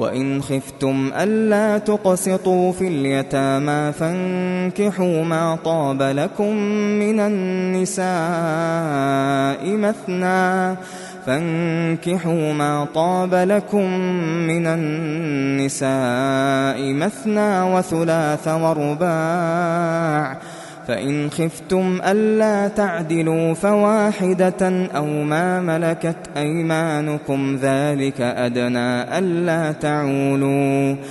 وإن خفتم ألا تقسطوا في اليتامى فانكحوا ما طاب لكم من النساء مثنى وثلاث ورباع، فإن خفتم ألا تعدلوا فواحدة أو ما ملكت أيمانكم ذلك أدنى ألا تعولوا